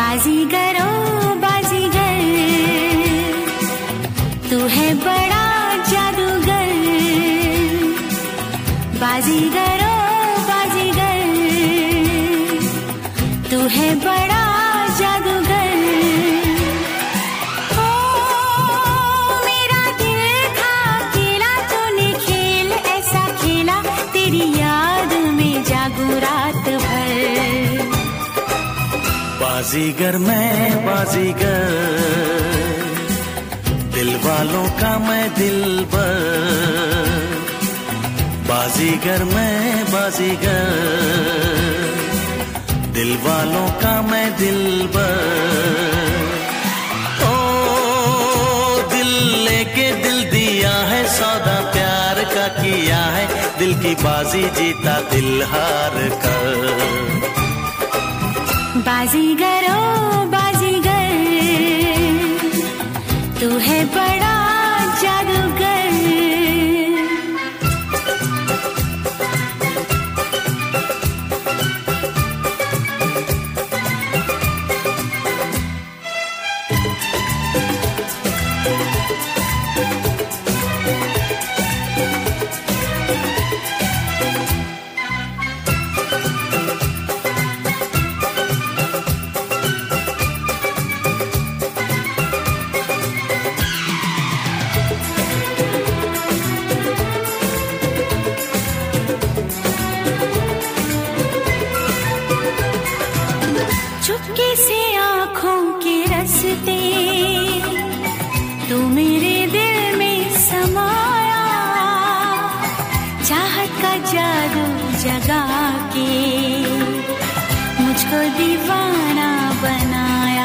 बाजीगर ओ बाजीगर, तू है बड़ा जादूगर। बाजीगर ओ बाजीगर, तू है बड़ा जादूगर। ओ मेरा दिल था अकेला, तूने खेल ऐसा खेला, तेरी याद में जागू रात भर। बाजीगर मैं बाजीगर, दिल वालों का मैं दिलबर। बाजीगर मैं बाजीगर, दिल वालों का मैं दिलबर। ओ दिल लेके दिल दिया है, सौदा प्यार का किया है, दिल की बाजी जीता दिल हार कर। बाजीगर ओ बाजीगर, तू है बड़ा जादूगर। चुपके से आँखों के रस्ते, तू मेरे दिल में समाया, चाहत का जादू जगा के मुझको दीवाना बनाया।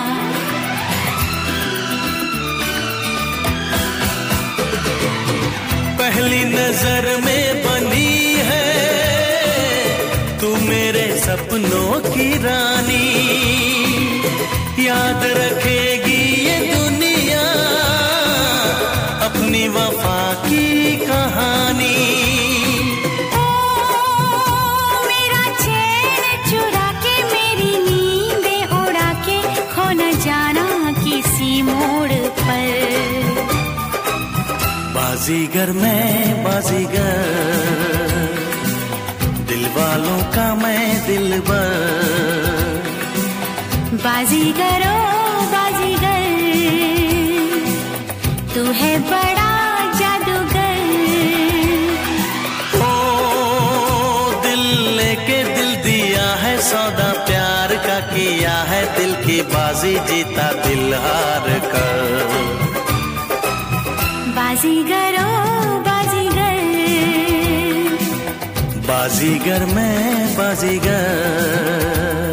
पहली नजर में बनी है तू मेरे सपनों की रानी, याद रखेगी ये दुनिया अपनी वफा की कहानी। ओ मेरा चैन चुरा के, मेरी नींदें उड़ा के, खो न जाना किसी मोड़ पर। बाजीगर मैं बाजीगर, दिल वालों का मैं दिलबर। बाजीगर ओ बाजीगर, तू है बड़ा जादूगर। ओ दिल लेके दिल दिया है, सौदा प्यार का किया है, दिल की बाजी जीता दिल हार कर। बाजीगर ओ बाजीगर, बाजीगर मैं बाजीगर।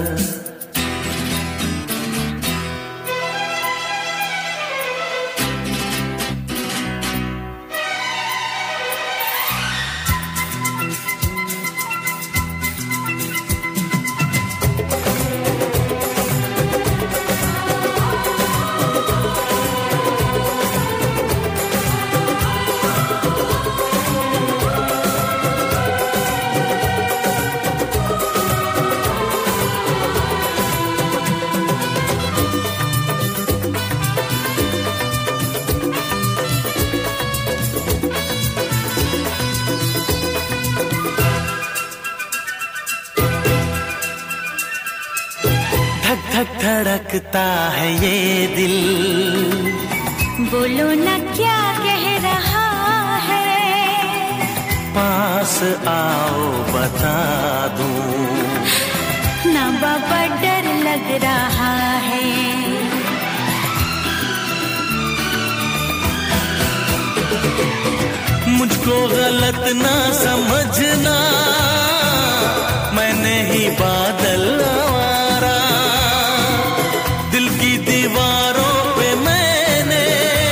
धक धक धड़कता है ये दिल, बोलो न क्या कह रहा है। पास आओ बता दूं, ना बाबा डर लग रहा है। मुझको गलत ना समझना, मैंने ही बादल आवारा, दिल की दीवारों पे मैंने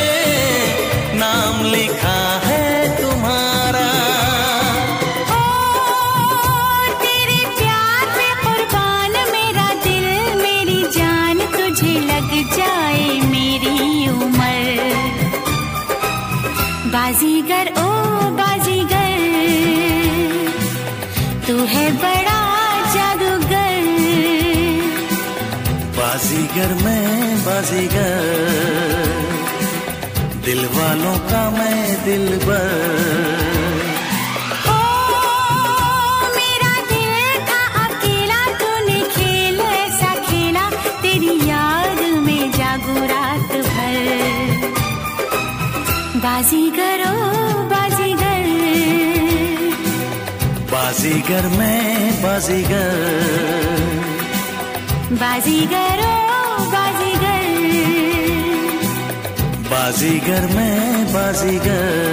नाम लिखा है तुम्हारा। ओ तेरे प्यार पे कुर्बान मेरा दिल मेरी जान, तुझे लग जाए मेरी उम्र। बाजीगर ओ बाजीगर, बाजीगर मैं बाजीगर, दिल वालों का मैं दिलबर। ओ मेरा दिल था अकेला, तूने खेल ऐसा खेला, तेरी याद में जागू रात भर। बाजीगर ओ बाजीगर, बाजीगर मैं बाजीगर, बाजीगर ओ बाजीगर, बाजीगर मैं बाजीगर।